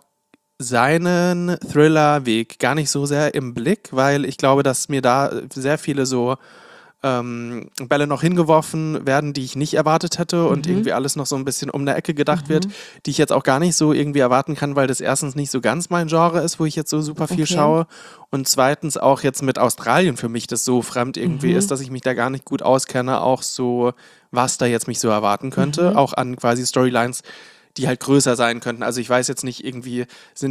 seinen Thriller-Weg gar nicht so sehr im Blick, weil ich glaube, dass mir da sehr viele so Bälle noch hingeworfen werden, die ich nicht erwartet hätte und irgendwie alles noch so ein bisschen um der Ecke gedacht wird, die ich jetzt auch gar nicht so irgendwie erwarten kann, weil das erstens nicht so ganz mein Genre ist, wo ich jetzt so super viel schaue und zweitens auch jetzt mit Australien für mich das so fremd irgendwie ist, dass ich mich da gar nicht gut auskenne, auch so, was da jetzt mich so erwarten könnte, auch an quasi Storylines, die halt größer sein könnten. Also ich weiß jetzt nicht, irgendwie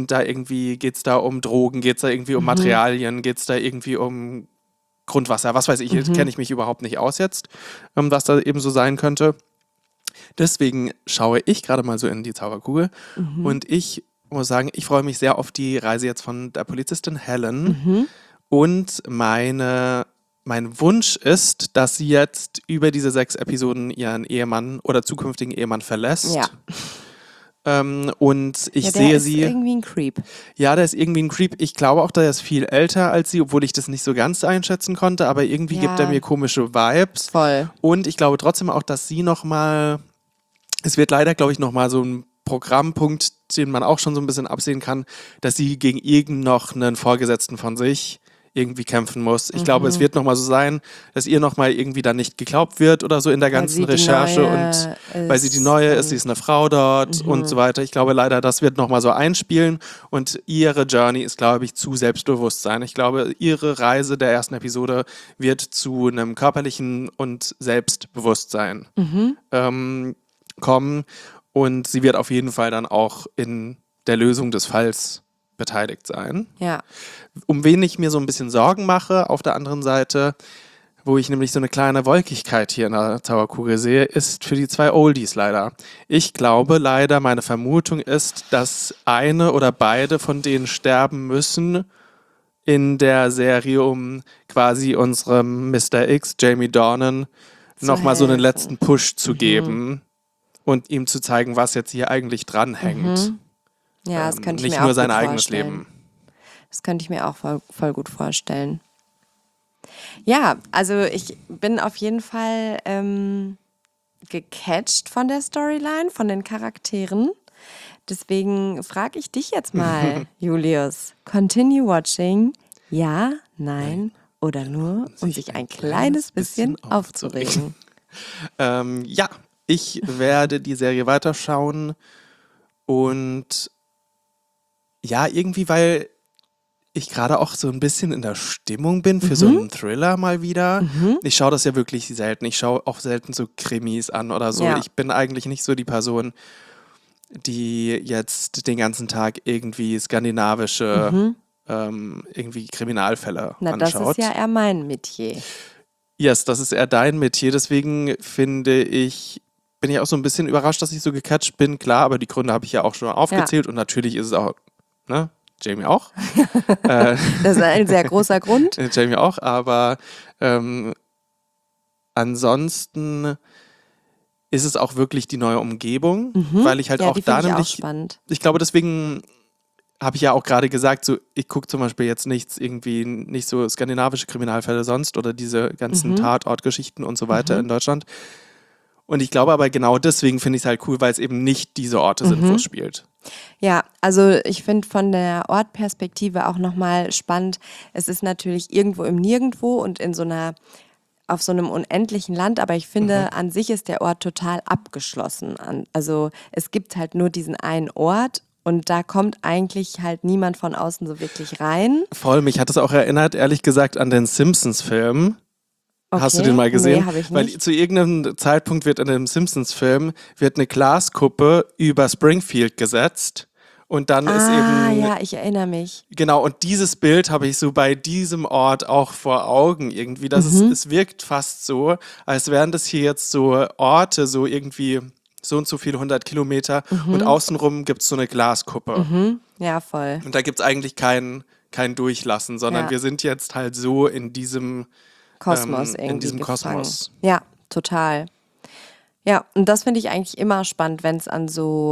geht es da um Drogen, geht es da irgendwie um Materialien, geht es da irgendwie um Grundwasser, was weiß ich, kenne ich mich überhaupt nicht aus jetzt, was da eben so sein könnte. Deswegen schaue ich gerade mal so in die Zauberkugel und ich muss sagen, ich freue mich sehr auf die Reise jetzt von der Polizistin Helen und mein Wunsch ist, dass sie jetzt über diese 6 Episoden ihren Ehemann oder zukünftigen Ehemann verlässt. Ja. Und ich Ja, der sehe ist sie. irgendwie ein Creep. Ja, der ist irgendwie ein Creep. Ich glaube auch, der ist viel älter als sie, obwohl ich das nicht so ganz einschätzen konnte, aber irgendwie gibt er mir komische Vibes. Voll. Und ich glaube trotzdem auch, dass sie nochmal, es wird leider, glaube ich, nochmal so ein Programmpunkt, den man auch schon so ein bisschen absehen kann, dass sie gegen irgend noch einen Vorgesetzten von sich irgendwie kämpfen muss. Ich glaube, es wird nochmal so sein, dass ihr nochmal irgendwie dann nicht geglaubt wird oder so in der ganzen Recherche und weil sie die Neue ist, sie ist eine Frau dort und so weiter. Ich glaube leider, das wird nochmal so einspielen und ihre Journey ist, glaube ich, zu Selbstbewusstsein. Ich glaube, ihre Reise der ersten Episode wird zu einem körperlichen und Selbstbewusstsein kommen und sie wird auf jeden Fall dann auch in der Lösung des Falls beteiligt sein. Ja. Um wen ich mir so ein bisschen Sorgen mache, auf der anderen Seite, wo ich nämlich so eine kleine Wolkigkeit hier in der Zauberkugel sehe, ist für die 2 Oldies leider. Ich glaube leider, meine Vermutung ist, dass eine oder beide von denen sterben müssen in der Serie, um quasi unserem Mr. X, Jamie Dornan, nochmal so einen helfen. letzten Push zu geben und ihm zu zeigen, was jetzt hier eigentlich dranhängt. Ja, das könnte ich Nicht mir auch nur sein gut eigenes vorstellen. Leben. Das könnte ich mir auch voll gut vorstellen. Ja, also ich bin auf jeden Fall gecatcht von der Storyline, von den Charakteren. Deswegen frage ich dich jetzt mal, Julius. Continue watching? Ja, nein oder nur, um sich ein kleines bisschen aufzuregen? Ja, ich werde die Serie weiterschauen und ja, irgendwie, weil ich gerade auch so ein bisschen in der Stimmung bin für so einen Thriller mal wieder. Ich schaue das ja wirklich selten. Ich schaue auch selten so Krimis an oder so. Ja. Ich bin eigentlich nicht so die Person, die jetzt den ganzen Tag irgendwie skandinavische irgendwie Kriminalfälle Na, das anschaut. ist ja eher mein Metier. Yes, das ist eher dein Metier. Deswegen bin ich auch so ein bisschen überrascht, dass ich so gecatcht bin. Klar, aber die Gründe habe ich ja auch schon aufgezählt. Und natürlich ist es auch, ne, Jamie auch. Das ist ein sehr großer Grund. Jamie auch, aber ansonsten ist es auch wirklich die neue Umgebung, weil ich halt Ja, auch die da finde ich auch nämlich, spannend. ich glaube, deswegen habe ich ja auch gerade gesagt, so ich gucke zum Beispiel jetzt nicht so skandinavische Kriminalfälle sonst oder diese ganzen Tatortgeschichten und so weiter in Deutschland. Und ich glaube aber genau deswegen finde ich es halt cool, weil es eben nicht diese Orte sind, wo es spielt. Ja, also ich finde von der Ortperspektive auch nochmal spannend. Es ist natürlich irgendwo im Nirgendwo und auf so einem unendlichen Land, aber ich finde, an sich ist der Ort total abgeschlossen. Also es gibt halt nur diesen einen Ort und da kommt eigentlich halt niemand von außen so wirklich rein. Voll, mich hat es auch erinnert, ehrlich gesagt, an den Simpsons-Film. Hast du Okay. den mal gesehen? Nee, habe ich Weil nicht. zu irgendeinem Zeitpunkt wird in dem Simpsons-Film eine Glaskuppe über Springfield gesetzt und dann ist eben, Ja, ich erinnere mich. genau, und dieses Bild habe ich so bei diesem Ort auch vor Augen irgendwie. Es wirkt fast so, als wären das hier jetzt so Orte, so irgendwie so und so viele 100 Kilometer und außenrum gibt es so eine Glaskuppe. Ja, voll. Und da gibt es eigentlich kein Durchlassen, sondern Ja. wir sind jetzt halt so in diesem Kosmos irgendwie in diesem gefangen. Kosmos. Ja, total. Ja, und das finde ich eigentlich immer spannend, wenn es an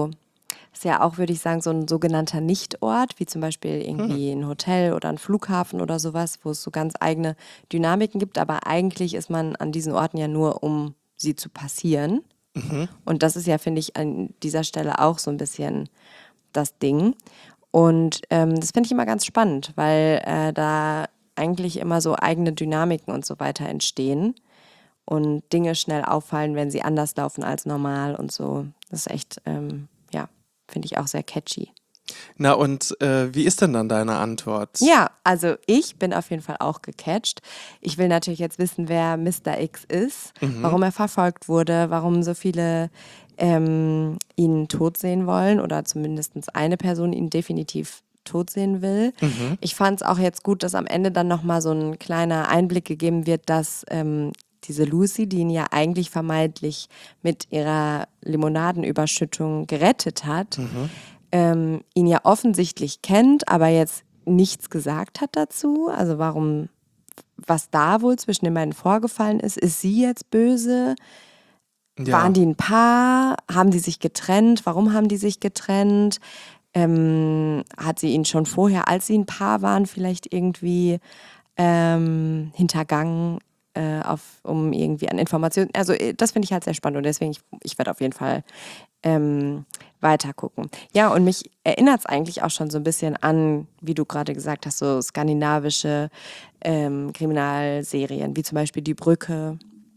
ist ja auch, würde ich sagen, so ein sogenannter Nichtort, wie zum Beispiel irgendwie ein Hotel oder ein Flughafen oder sowas, wo es so ganz eigene Dynamiken gibt, aber eigentlich ist man an diesen Orten ja nur, um sie zu passieren. Und das ist ja, finde ich, an dieser Stelle auch so ein bisschen das Ding. Und das finde ich immer ganz spannend, weil da eigentlich immer so eigene Dynamiken und so weiter entstehen und Dinge schnell auffallen, wenn sie anders laufen als normal und so. Das ist echt, finde ich auch sehr catchy. Na und wie ist denn dann deine Antwort? Ja, also ich bin auf jeden Fall auch gecatcht. Ich will natürlich jetzt wissen, wer Mr. X ist, warum er verfolgt wurde, warum so viele ihn tot sehen wollen oder zumindest eine Person ihn definitiv tot sehen will. Ich fand es auch jetzt gut, dass am Ende dann nochmal so ein kleiner Einblick gegeben wird, dass diese Lucy, die ihn ja eigentlich vermeintlich mit ihrer Limonadenüberschüttung gerettet hat, ihn ja offensichtlich kennt, aber jetzt nichts gesagt hat dazu. Also was da wohl zwischen den beiden vorgefallen ist sie jetzt böse? Ja. Waren die ein Paar? Haben die sich getrennt? Warum haben die sich getrennt? Hat sie ihn schon vorher, als sie ein Paar waren, vielleicht irgendwie hintergangen, um irgendwie an Informationen. Also das finde ich halt sehr spannend und deswegen, ich werde auf jeden Fall weiter gucken. Ja, und mich erinnert es eigentlich auch schon so ein bisschen an, wie du gerade gesagt hast, so skandinavische Kriminalserien, wie zum Beispiel Die Brücke.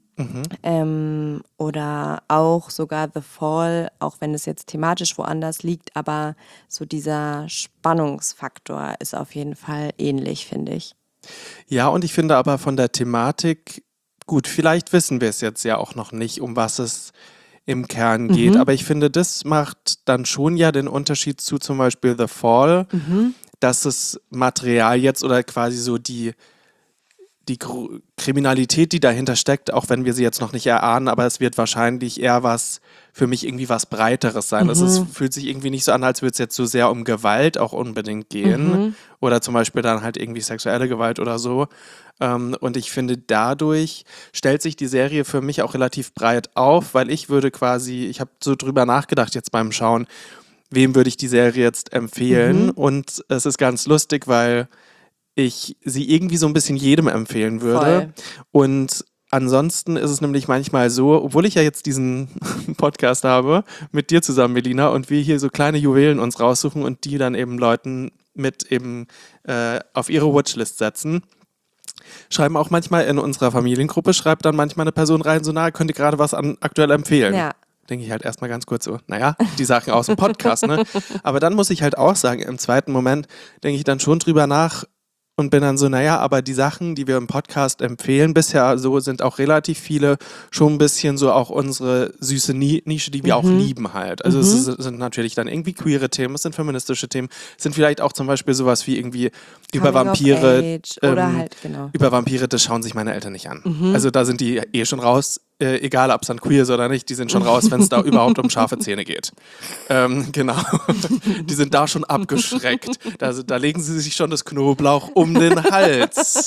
Oder auch sogar The Fall, auch wenn es jetzt thematisch woanders liegt, aber so dieser Spannungsfaktor ist auf jeden Fall ähnlich, finde ich. Ja, und ich finde aber von der Thematik, gut, vielleicht wissen wir es jetzt ja auch noch nicht, um was es im Kern geht, aber ich finde, das macht dann schon ja den Unterschied zu zum Beispiel The Fall, dass das Material jetzt oder quasi so die Kriminalität, die dahinter steckt, auch wenn wir sie jetzt noch nicht erahnen, aber es wird wahrscheinlich eher für mich irgendwie was Breiteres sein. Fühlt sich irgendwie nicht so an, als würde es jetzt so sehr um Gewalt auch unbedingt gehen oder zum Beispiel dann halt irgendwie sexuelle Gewalt oder so. Und ich finde, dadurch stellt sich die Serie für mich auch relativ breit auf, weil ich habe so drüber nachgedacht jetzt beim Schauen, wem würde ich die Serie jetzt empfehlen? Und es ist ganz lustig, weil ich sie irgendwie so ein bisschen jedem empfehlen würde. Voll. Und ansonsten ist es nämlich manchmal so, obwohl ich ja jetzt diesen Podcast habe, mit dir zusammen, Melina, und wir hier so kleine Juwelen uns raussuchen und die dann eben Leuten mit eben auf ihre Watchlist setzen. Schreiben auch manchmal in unserer Familiengruppe, schreibt dann manchmal eine Person rein, so könnt ihr gerade was aktuell empfehlen. Ja. Denke ich halt erstmal ganz kurz so, die Sachen aus dem Podcast, ne? Aber dann muss ich halt auch sagen, im zweiten Moment denke ich dann schon drüber nach, und bin dann so, aber die Sachen, die wir im Podcast empfehlen, bisher so sind auch relativ viele schon ein bisschen so auch unsere süße Nische, die wir auch lieben halt. Also es sind natürlich dann irgendwie queere Themen, es sind feministische Themen, es sind vielleicht auch zum Beispiel sowas wie irgendwie über Coming of Vampire. Age oder halt, genau. Über Vampire, das schauen sich meine Eltern nicht an. Also da sind die schon raus, egal ob es dann queer ist oder nicht, die sind schon raus, wenn es da überhaupt um scharfe Zähne geht. Genau. Die sind da schon abgeschreckt. Da legen sie sich schon das Knoblauch um den Hals.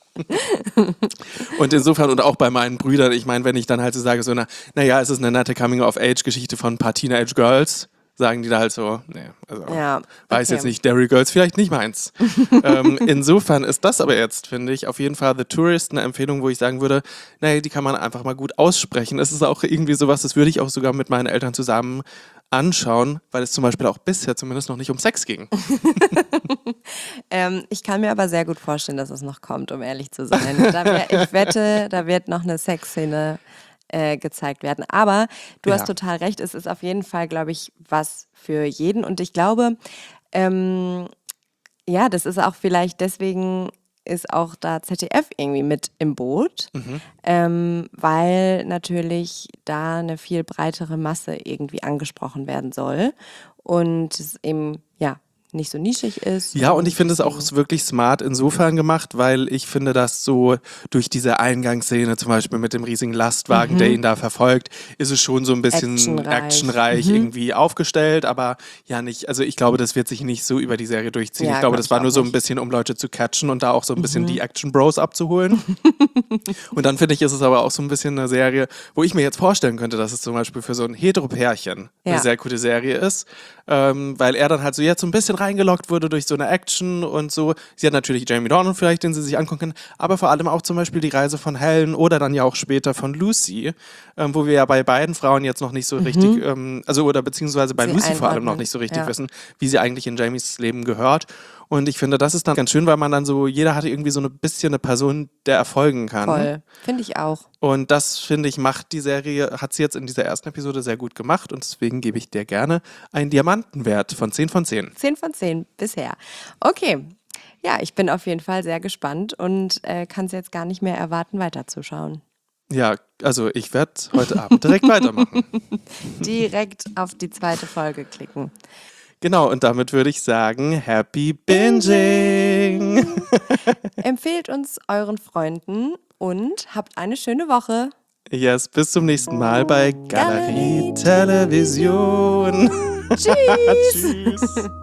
Und insofern, und auch bei meinen Brüdern, ich meine, wenn ich dann halt so sage, es ist eine nette Coming-of-Age-Geschichte von ein paar Teenage-Girls, sagen die da halt so, weiß jetzt nicht, Derry Girls, vielleicht nicht meins. Insofern ist das aber jetzt, finde ich, auf jeden Fall The Tourist eine Empfehlung, wo ich sagen würde, die kann man einfach mal gut aussprechen. Es ist auch irgendwie sowas, das würde ich auch sogar mit meinen Eltern zusammen anschauen, weil es zum Beispiel auch bisher zumindest noch nicht um Sex ging. Ich kann mir aber sehr gut vorstellen, dass es noch kommt, um ehrlich zu sein. Ich wette, da wird noch eine Sexszene gezeigt werden. Aber du hast total recht, es ist auf jeden Fall, glaube ich, was für jeden. Und ich glaube, das ist auch vielleicht deswegen ist auch da ZDF irgendwie mit im Boot, weil natürlich da eine viel breitere Masse irgendwie angesprochen werden soll und es eben, nicht so nischig ist. Ja, und ich finde es auch wirklich smart insofern gemacht, weil ich finde, dass so durch diese Eingangsszene zum Beispiel mit dem riesigen Lastwagen, der ihn da verfolgt, ist es schon so ein bisschen actionreich irgendwie aufgestellt, aber nicht, also ich glaube, das wird sich nicht so über die Serie durchziehen. Ich glaube, das war nur so ein bisschen, um Leute zu catchen und da auch so ein bisschen die Action-Bros abzuholen. Und dann finde ich, ist es aber auch so ein bisschen eine Serie, wo ich mir jetzt vorstellen könnte, dass es zum Beispiel für so ein Hetero-Pärchen eine sehr gute Serie ist, weil er dann halt so jetzt so ein bisschen reingelockt wurde durch so eine Action und so. Sie hat natürlich Jamie Dornan vielleicht, den sie sich angucken kann, aber vor allem auch zum Beispiel die Reise von Helen oder dann ja auch später von Lucy, wo wir ja bei beiden Frauen jetzt noch nicht so richtig, oder beziehungsweise bei Lucy vor allem noch nicht so richtig wissen, wie sie eigentlich in Jamies Leben gehört. Und ich finde, das ist dann ganz schön, weil man dann so, jeder hatte irgendwie so ein bisschen eine Person, der erfolgen kann. Voll, finde ich auch. Und das, finde ich, macht die Serie, hat sie jetzt in dieser ersten Episode sehr gut gemacht und deswegen gebe ich dir gerne einen Diamantenwert von 10 von 10. 10 von 10 bisher. Okay, ja, ich bin auf jeden Fall sehr gespannt und kann es jetzt gar nicht mehr erwarten, weiterzuschauen. Ja, also ich werde heute Abend direkt weitermachen. Direkt auf die zweite Folge klicken. Genau, und damit würde ich sagen, Happy Binging! Empfehlt uns euren Freunden und habt eine schöne Woche. Yes, bis zum nächsten Mal bei Galerie Television. Tschüss! Tschüss!